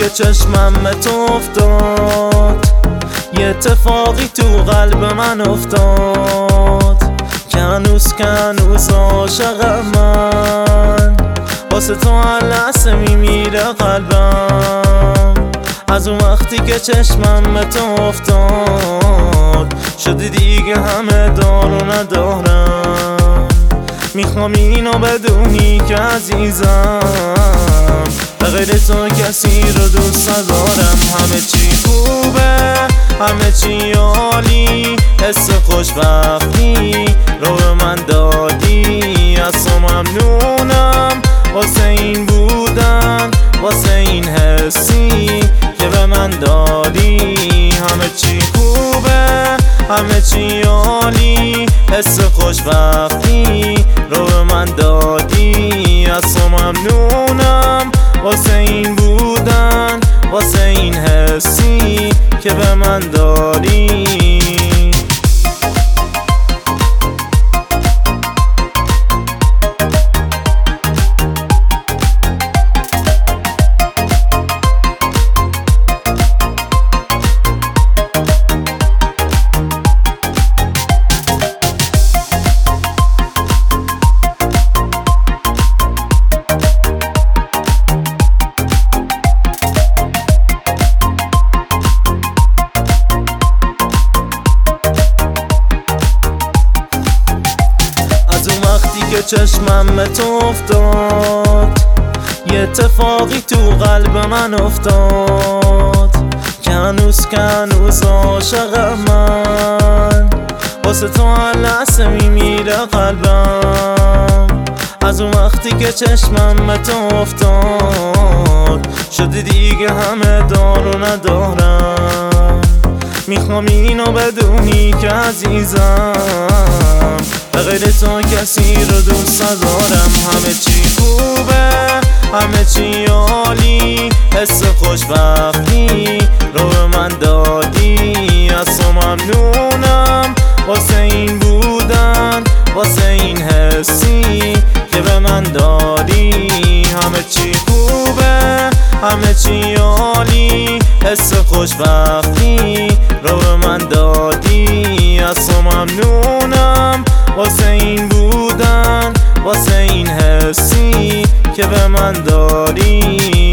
که چشمم به تو افتاد، یه اتفاقی تو قلب من افتاد که هنوز عاشقم من. واسه تو هر لحظه میمیره قلبم. از اون وقتی که چشمم به تو افتاد شده دیگه همه دار و ندارم. میخوام اینو بدونی که عزیزم به غیر تو کسی رو دوست ندارم. همه چی خوبه، همه چی عالی، حس خوشبختی رو به من دادی. از تو ممنونم واسه این بودن، واسه این حسی که به من دادی. همه چی خوبه، همه چی عالی، حس خوشبختی رو به من دادی. از تو ممنونم واسه این بودن، واسه این حسی که به من دادی. که چشمم به تو افتاد، یه اتفاقی تو قلب من افتاد که هنوز عاشقم من. واسه تو هر لحظه میمیره قلبم. از اون وقتی که چشمم به تو افتاد شده دیگه همه دار و ندارم. میخوام اینو بدونی که عزیزم به غیر تو کسی رو دوست ندارم. همه چی خوبه، همه چی عالی، حس خوشبختی رو به من دادی. از تو ممنونم واسه این بودن، واسه این حسی که به من دادی. همه چی خوبه، همه چی عالی، حس خوشبختی رو به من دادی. از تو ممنونم واسه این بودن، واسه این حسی که به من دادی.